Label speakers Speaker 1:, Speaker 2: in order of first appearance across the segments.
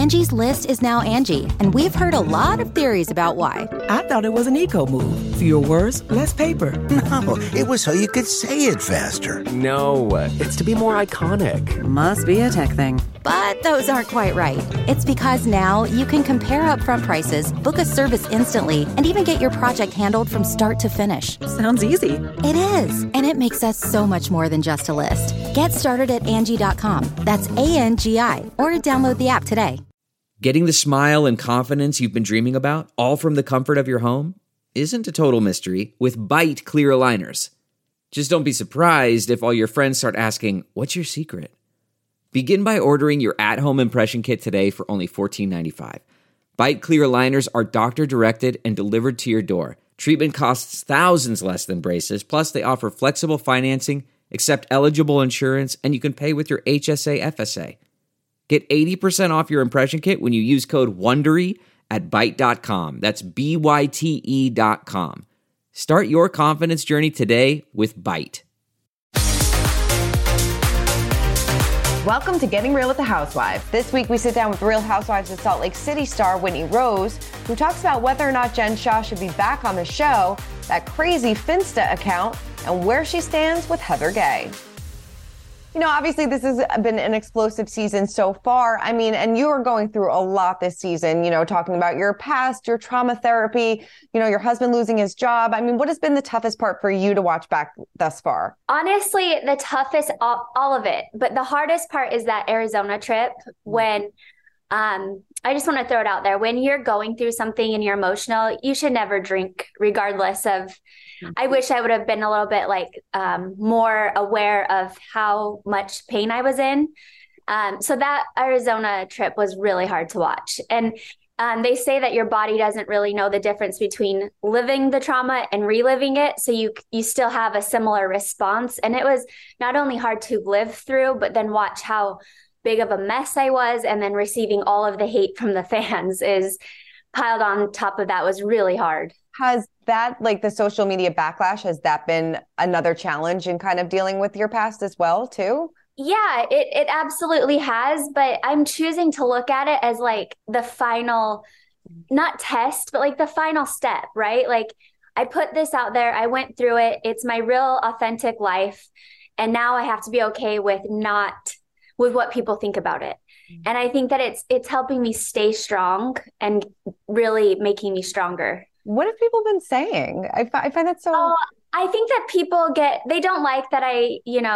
Speaker 1: Angie's List is now Angie, and we've heard a lot of theories about why.
Speaker 2: I thought it was an eco move. Fewer words, less paper.
Speaker 3: No, it was so you could say it faster.
Speaker 4: No, it's to be more iconic.
Speaker 5: Must be a tech thing.
Speaker 1: But those aren't quite right. It's because now you can compare upfront prices, book a service instantly, and even get your project handled from start to finish.
Speaker 5: Sounds easy.
Speaker 1: It is, and it makes us so much more than just a list. Get started at Angie.com. That's ANGI, or download the app today.
Speaker 6: Getting the smile and confidence you've been dreaming about, all from the comfort of your home, isn't a total mystery with Byte clear aligners. Just don't be surprised if all your friends start asking, "What's your secret?" Begin by ordering your at-home impression kit today for only $14.95. Byte clear aligners are doctor-directed and delivered to your door. Treatment costs thousands less than braces, plus they offer flexible financing, accept eligible insurance, and you can pay with your HSA FSA. Get 80% off your impression kit when you use code WONDERY at Byte.com. That's BYTE.com. Start your confidence journey today with Byte.
Speaker 7: Welcome to Getting Real with the Housewives. This week we sit down with Real Housewives of Salt Lake City star Whitney Rose, who talks about whether or not Jen Shah should be back on the show, that crazy Finsta account, and where she stands with Heather Gay. You know, obviously this has been an explosive season so far. I mean, and you are going through a lot this season, you know, talking about your past, your trauma therapy, you know, your husband losing his job. I mean, what has been the toughest part for you to watch back thus far?
Speaker 8: Honestly, the toughest, all of it. But the hardest part is that Arizona trip when, I just want to throw it out there. When you're going through something and you're emotional, you should never drink regardless of, I wish I would have been a little bit more aware of how much pain I was in. So that Arizona trip was really hard to watch. And they say that your body doesn't really know the difference between living the trauma and reliving it. So you still have a similar response. And it was not only hard to live through, but then watch how big of a mess I was, and then receiving all of the hate from the fans is piled on top of that was really hard.
Speaker 7: Has that, the social media backlash, has that been another challenge in kind of dealing with your past as well, too?
Speaker 8: Yeah, it absolutely has, but I'm choosing to look at it as the final, not test, but the final step, right? I put this out there, I went through it, it's my real authentic life, and now I have to be okay with what people think about it. And I think that it's helping me stay strong and really making me stronger.
Speaker 7: What have people been saying? I find that so...
Speaker 8: I think that people they don't like that I,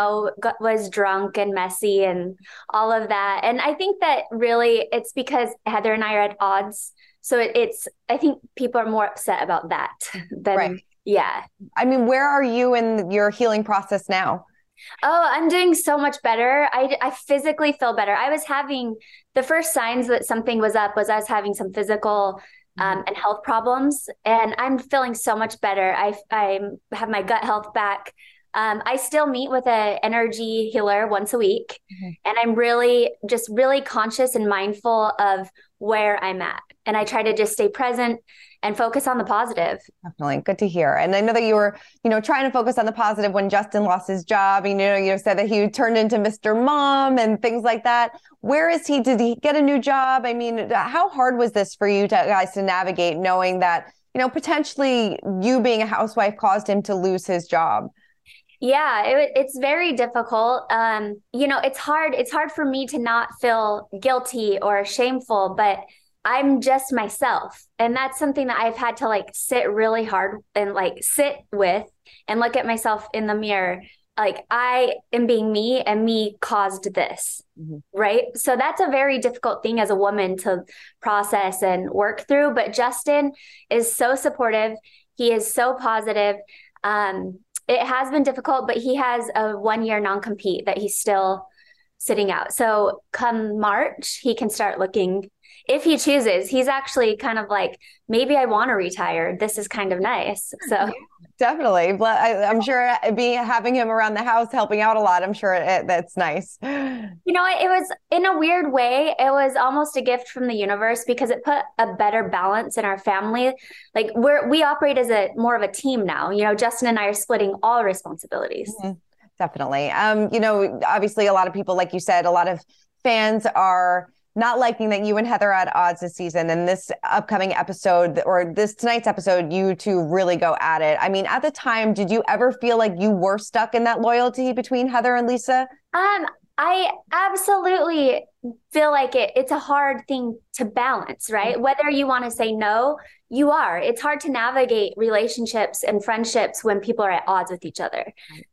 Speaker 8: was drunk and messy and all of that. And I think that really it's because Heather and I are at odds. So I think people are more upset about that than,
Speaker 7: right.
Speaker 8: Yeah.
Speaker 7: I mean, where are you in your healing process now?
Speaker 8: Oh, I'm doing so much better. I physically feel better. I was having the first signs that something was up was I was having some physical and health problems, and I'm feeling so much better. I have my gut health back. I still meet with an energy healer once a week, and I'm really conscious and mindful of where I'm at. And I try to just stay present and focus on the positive. Definitely. Good to hear. And I know that you were, trying to focus on the positive when Justin lost his job. You said that he turned into Mr. Mom and things like that. Where is he? Did he get a new job? I mean, how hard was this for you guys to navigate, knowing that, potentially you being a housewife caused him to lose his job? Yeah, it's very difficult. It's hard. It's hard for me to not feel guilty or shameful, but I'm just myself. And that's something that I've had to sit really hard and sit with and look at myself in the mirror. I am being me, and me caused this. Right. So that's a very difficult thing as a woman to process and work through. But Justin is so supportive. He is so positive. It has been difficult, but he has a 1-year non-compete that he's still sitting out. So come March, he can start looking. If he chooses, he's actually kind of maybe I want to retire. This is kind of nice. So definitely. But I'm sure having him around the house, helping out a lot, I'm sure that's nice. It was, in a weird way, it was almost a gift from the universe because it put a better balance in our family. We operate as more of a team now. Justin and I are splitting all responsibilities. Definitely. Obviously a lot of people, like you said, a lot of fans are
Speaker 7: not liking that you and Heather are at odds this season, and this upcoming episode or tonight's episode, you two really go at it. I mean, at the time, did you ever feel like you were stuck in that loyalty between Heather and Lisa?
Speaker 8: I absolutely feel like it's a hard thing to balance, right? Whether you want to say no, you are. It's hard to navigate relationships and friendships when people are at odds with each other.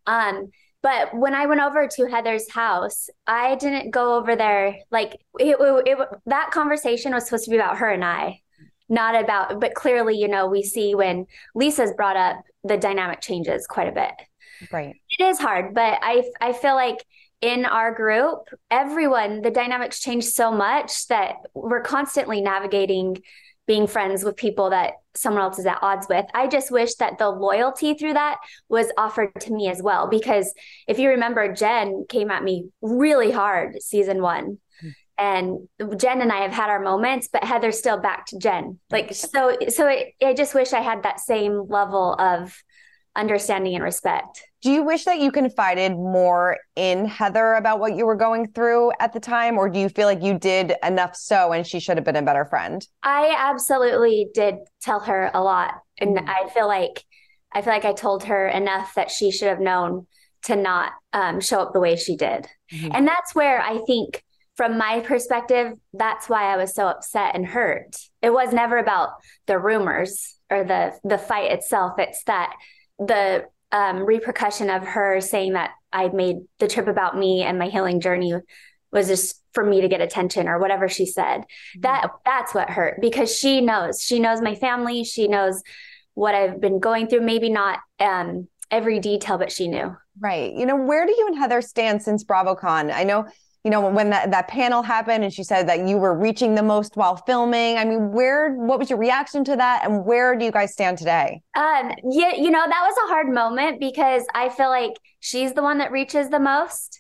Speaker 8: But when I went over to Heather's house, I didn't go over there like that conversation was supposed to be about her and I, not about, but clearly, you know, we see when Lisa's brought up, the dynamic changes quite a bit.
Speaker 7: Right.
Speaker 8: It is hard, but I feel like in our group, the dynamics change so much that we're constantly navigating being friends with people that someone else is at odds with. I just wish that the loyalty through that was offered to me as well. Because if you remember, Jen came at me really hard season 1. And Jen and I have had our moments, but Heather still backed Jen. Like, I just wish I had that same level of understanding and respect.
Speaker 7: Do you wish that you confided more in Heather about what you were going through at the time? Or do you feel like you did enough so and she should have been a better friend?
Speaker 8: I absolutely did tell her a lot. And I feel like I told her enough that she should have known to not show up the way she did. And that's where I think, from my perspective, that's why I was so upset and hurt. It was never about the rumors or the fight itself. It's that the repercussion of her saying that I'd made the trip about me and my healing journey was just for me to get attention or whatever she said. That's what hurt, because she knows my family. She knows what I've been going through. Maybe not every detail, but she knew. Right.
Speaker 7: You know, where do you and Heather stand since BravoCon? I know, you know, when that panel happened and she said that you were reaching the most while filming. I mean, what was your reaction to that? And where do you guys stand today?
Speaker 8: Yeah, you know, that was a hard moment because I feel like she's the one that reaches the most.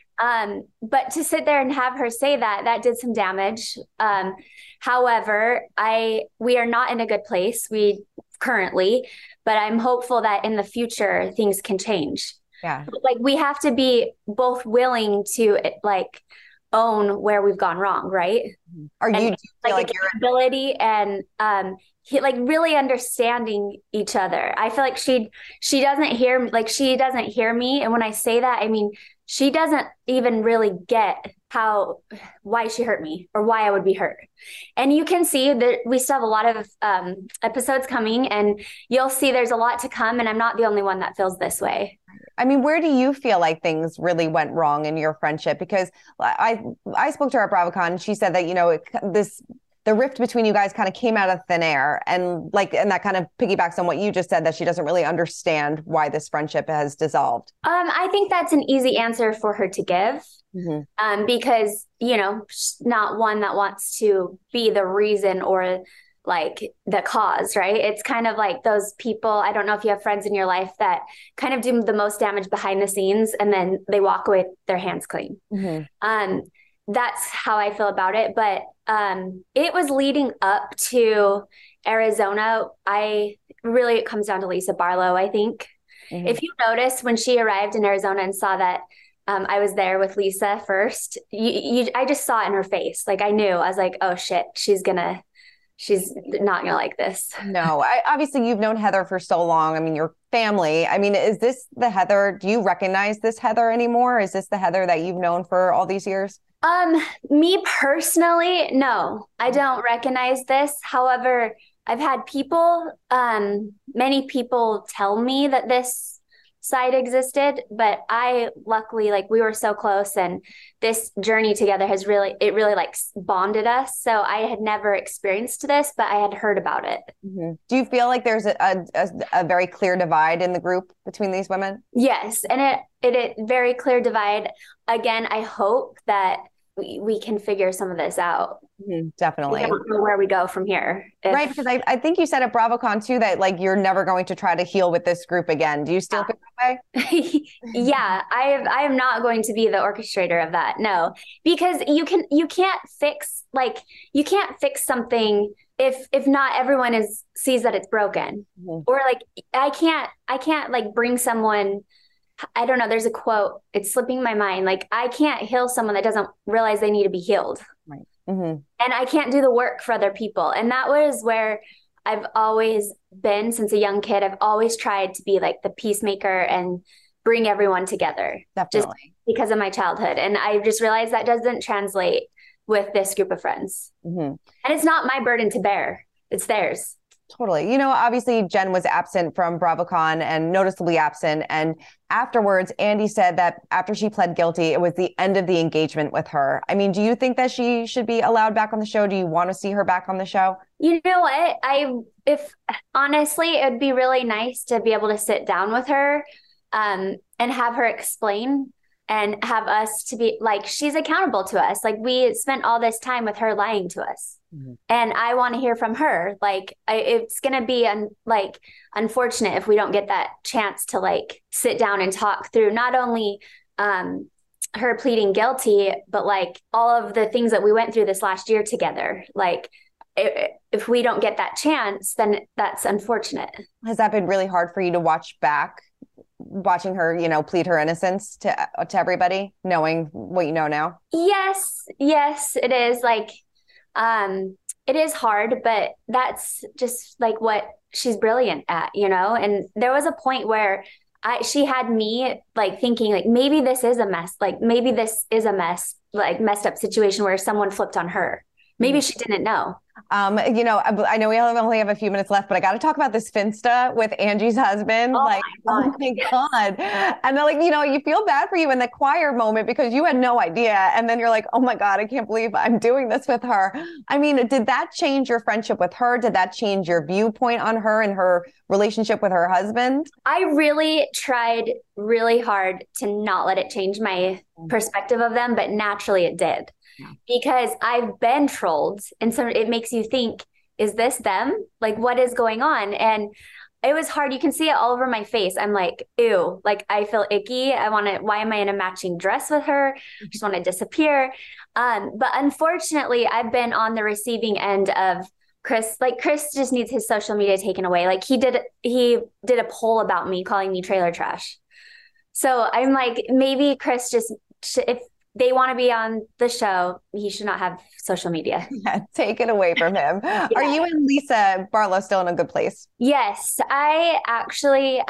Speaker 8: But to sit there and have her say that did some damage. However, we are not in a good place currently, but I'm hopeful that in the future things can change.
Speaker 7: Yeah.
Speaker 8: Like, we have to be both willing to like own where we've gone wrong. Right.
Speaker 7: Do you feel like
Speaker 8: accountability and, like really understanding each other. I feel like she doesn't hear me. And when I say that, I mean, she doesn't even really get why she hurt me or why I would be hurt. And you can see that we still have a lot of episodes coming, and you'll see there's a lot to come. And I'm not the only one that feels this way.
Speaker 7: I mean, where do you feel like things really went wrong in your friendship? Because I spoke to her at BravoCon, and she said that, you know, the rift between you guys kind of came out of thin air, and that kind of piggybacks on what you just said, that she doesn't really understand why this friendship has dissolved.
Speaker 8: I think that's an easy answer for her to give. Because, you know, she's not one that wants to be the reason or like the cause, right? It's kind of like those people, I don't know if you have friends in your life that kind of do the most damage behind the scenes and then they walk away with their hands clean. That's how I feel about it. But it was leading up to Arizona. It comes down to Lisa Barlow, I think. If you notice, when she arrived in Arizona and saw that I was there with Lisa first, I just saw it in her face. Like, I knew, I was like, oh shit, she's not gonna like this.
Speaker 7: No, obviously you've known Heather for so long. I mean, your family. I mean, is this the Heather? Do you recognize this Heather anymore? Is this the Heather that you've known for all these years?
Speaker 8: Me personally, no, I don't recognize this. However, I've had many people tell me that this side existed, but I luckily, like, we were so close, and this journey together really like bonded us. So I had never experienced this, but I had heard about it.
Speaker 7: Do you feel like there's a very clear divide in the group between these women?
Speaker 8: Yes. And it very clear divide. Again, I hope that we can figure some of this out.
Speaker 7: Definitely.
Speaker 8: I don't know where we go from here.
Speaker 7: Right. Because I think you said at BravoCon too, that like, you're never going to try to heal with this group again. Do you still feel that way?
Speaker 8: Yeah, I am not going to be the orchestrator of that. No, because you can't fix something if not everyone sees that it's broken. Or like, I can't like bring someone, I don't know, there's a quote, it's slipping my mind. Like, I can't heal someone that doesn't realize they need to be healed.
Speaker 7: Right.
Speaker 8: And I can't do the work for other people. And that was where I've always been since a young kid. I've always tried to be like the peacemaker and bring everyone together.
Speaker 7: Definitely.
Speaker 8: Just because of my childhood. And I just realized that doesn't translate with this group of friends. And it's not my burden to bear. It's theirs.
Speaker 7: Totally. Obviously Jen was absent from BravoCon and noticeably absent. And afterwards, Andy said that after she pled guilty, it was the end of the engagement with her. I mean, do you think that she should be allowed back on the show? Do you want to see her back on the show?
Speaker 8: You know what? If honestly, it'd be really nice to be able to sit down with her and have her explain and have us to be like, she's accountable to us. Like, we spent all this time with her lying to us. And I want to hear from her. Like, it's going to be unfortunate if we don't get that chance to like sit down and talk through not only her pleading guilty, but like all of the things that we went through this last year together. Like, if we don't get that chance, then that's unfortunate. Has
Speaker 7: that been really hard for you to watching her, plead her innocence to everybody, knowing what you know now?
Speaker 8: Yes, it is. Like, it is hard, but that's just like what she's brilliant at, And there was a point where she had me like thinking like, maybe this is a mess. Like, maybe this is a mess, like messed up situation where someone flipped on her. Maybe she didn't know. I
Speaker 7: know we only have a few minutes left, but I got to talk about this Finsta with Angie's husband.
Speaker 8: Oh my
Speaker 7: God. And then you feel bad for you in the choir moment because you had no idea. And then you're like, oh my God, I can't believe I'm doing this with her. I mean, did that change your friendship with her? Did that change your viewpoint on her and her relationship with her husband?
Speaker 8: I really tried really hard to not let it change my perspective of them, but naturally it did. Because I've been trolled, and so it makes you think, is this them? Like, what is going on? And it was hard. You can see it all over my face. I'm like, ew, like I feel icky. Why am I in a matching dress with her? I just want to disappear. But unfortunately, I've been on the receiving end of Chris. Like, Chris just needs his social media taken away. Like, he did a poll about me, calling me trailer trash. So I'm like, maybe Chris if they want to be on the show, he should not have social media.
Speaker 7: Yeah, take it away from him. Yeah. Are you and Lisa Barlow still in a good place?
Speaker 8: Yes, I actually,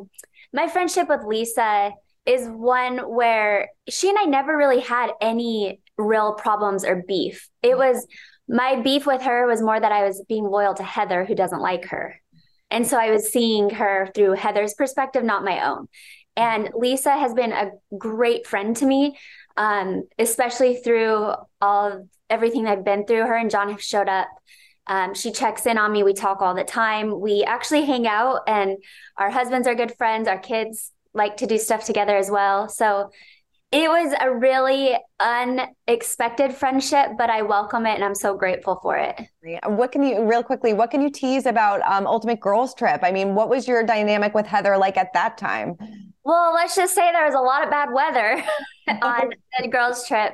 Speaker 8: my friendship with Lisa is one where she and I never really had any real problems or beef. It was, my beef with her was more that I was being loyal to Heather, who doesn't like her. And so I was seeing her through Heather's perspective, not my own. And Lisa has been a great friend to me. Especially through everything I've been through. Her and John have showed up. She checks in on me. We talk all the time. We actually hang out, and our husbands are good friends. Our kids like to do stuff together as well. So it was a really unexpected friendship, but I welcome it, and I'm so grateful for it.
Speaker 7: What can you tease about Ultimate Girls Trip? I mean, what was your dynamic with Heather like at that time?
Speaker 8: Well, let's just say there was a lot of bad weather on the girls' trip.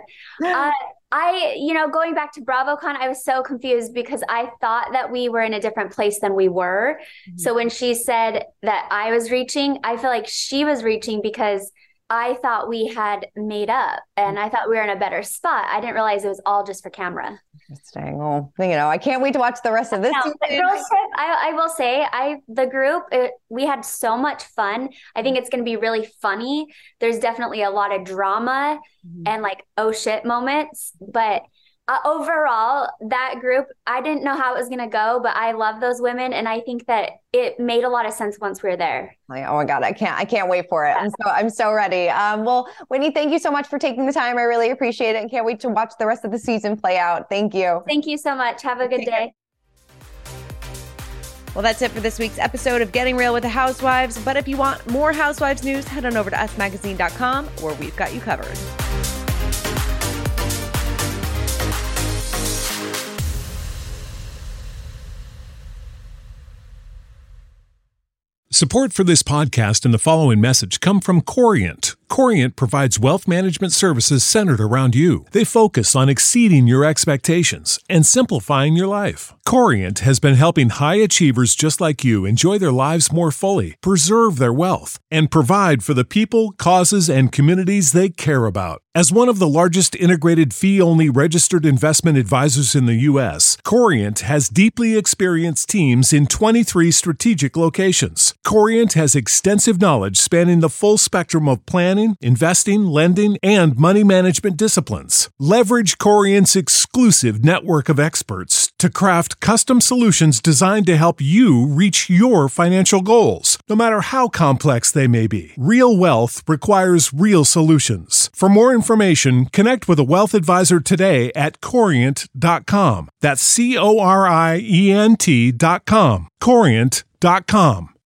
Speaker 8: Going back to BravoCon, I was so confused because I thought that we were in a different place than we were. Mm-hmm. So when she said that I was reaching, I feel like she was reaching because I thought we had made up and I thought we were in a better spot. I didn't realize it was all just for camera.
Speaker 7: Interesting. Well, I can't wait to watch the rest of this season.
Speaker 8: Girls Trip, I will say, the group, we had so much fun. I think it's going to be really funny. There's definitely a lot of drama and like, oh shit moments. But overall, that group, I didn't know how it was going to go, but I love those women. And I think that it made a lot of sense once we were there.
Speaker 7: Oh my God, I can't wait for it. Yeah. I'm so ready. Well, Whitney, thank you so much for taking the time. I really appreciate it and can't wait to watch the rest of the season play out. Thank you.
Speaker 8: Thank you so much. Have a good day.
Speaker 7: Well, that's it for this week's episode of Getting Real with the Housewives. But if you want more Housewives news, head on over to usmagazine.com where we've got you covered.
Speaker 5: Support for this podcast and the following message come from Corient. Corient provides wealth management services centered around you. They focus on exceeding your expectations and simplifying your life. Corient has been helping high achievers just like you enjoy their lives more fully, preserve their wealth, and provide for the people, causes, and communities they care about. As one of the largest integrated fee-only registered investment advisors in the U.S., Corient has deeply experienced teams in 23 strategic locations. Corient has extensive knowledge spanning the full spectrum of planning, investing, lending, and money management disciplines. Leverage Corient's exclusive network of experts to craft custom solutions designed to help you reach your financial goals, no matter how complex they may be. Real wealth requires real solutions. For more information, connect with a wealth advisor today at Corient.com. That's Corient.com. Corient.com.